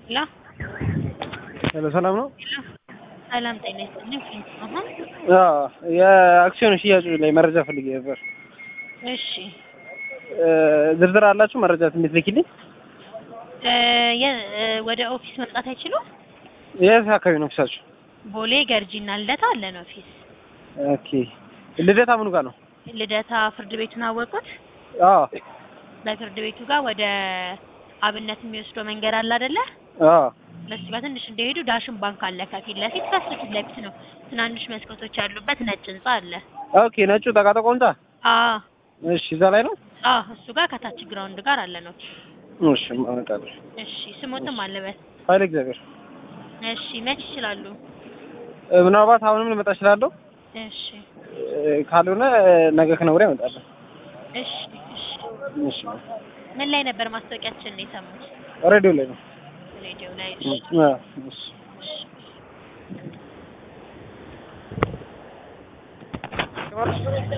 ላ ሰላም ነው። ሰላም ጤና ይስጥልኝ። የአክሲዮን ሽያጭ ላይ መረጃ ፈልጌ ነበር። እሺ ዝርዝር አላችሁ መረጃ እንድትልኪልኝ? ወደ ኦፊስ መምጣት አይችሉም? የት አካባቢ ነው ኦፊሳችሁ? ቦሌ ገርጂና ልደታ አለን ኦፊስ። ኦኬ ልደታ ምኑ ጋር ነው? ልደታ ፍርድ ቤቱን አወቁት? አዎ በፍርድ ቤቱ ጋር ወደ አብነት የሚወስደው መንገድ አለ አይደለ? አዎ በሱ ጋር ትንሽ እንደሄዱ ዳሽን ባንክ አለ ከፊት ለፊት። ከሱ ፊት ለፊት ነው ትናንሽ መስኮቶች ያሉበት ነጭ ህንጻ አለ። ኦኬ ነጩ ጠቃጠቆ ህንጻ? አዎ እሺ እዛ ላይ ነው? አዎ እሱ ጋር ከታች ግራውንድ ጋር አለ ነው። እሺ አመጣለሁ። እሺ ስሞትም አለበት። ኃይለ እግዚአብሔር። እሺ መች ይችላሉ? ምናልባት አሁንም ልመጣ እችላለሁ። እሺ ካልሆነ ነገ ከነገ ወዲያ እመጣለሁ። እሺ እሺ እሺ ምን ላይ ነበር ማስታወቂያችን ነው የሰሙት? ሬዲዮ ላይ ነው። ሬዲዮ ላይ። እሺ እሺ